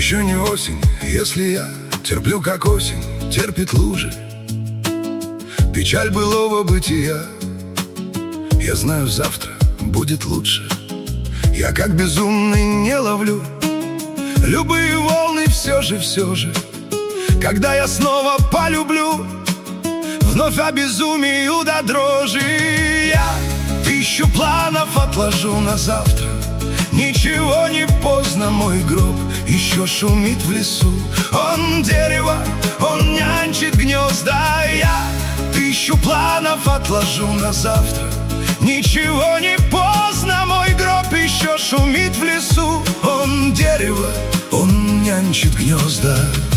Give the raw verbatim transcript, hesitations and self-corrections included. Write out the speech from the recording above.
Еще не осень, если я терплю, как осень терпит лужи. Печаль былого бытия, я знаю, завтра будет лучше. Я как безумный не ловлю любые волны, все же, все же. Когда я снова полюблю, вновь обезумею до дрожи. Я тысячу планов отложу на завтра. Ничего не поздно, мой гроб еще шумит в лесу. Он дерево, он нянчит гнезда. Я тысячу планов отложу на завтра. Ничего не поздно, мой гроб еще шумит в лесу. Он дерево, он нянчит гнезда.